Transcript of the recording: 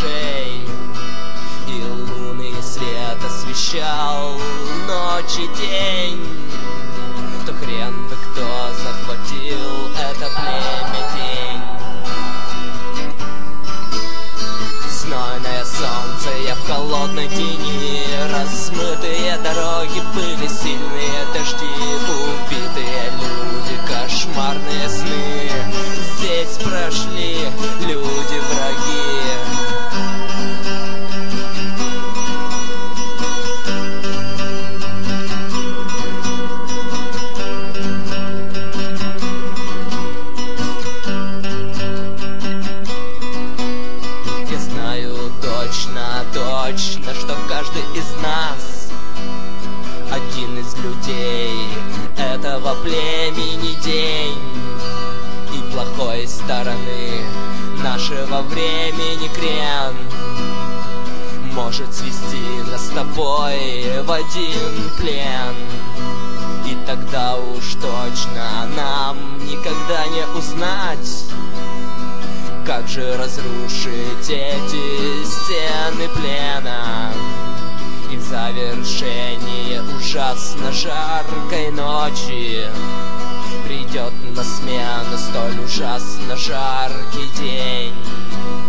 этажей, и лунный свет освещал ночь и день. То хрен бы кто захватил это племя день. Знойное солнце, я в холодной тени, размытые дороги, были сильные дожди, убитые люди, кошмарные сны. Здесь прошли люди-враги. Точно, что каждый из нас один из людей этого племени день. И плохой стороны нашего времени крен может свести нас с тобой в один плен. И тогда уж точно нам никогда не узнать, как же разрушить эти стены плена. И в завершение ужасно жаркой ночи придет на смену столь ужасно жаркий день.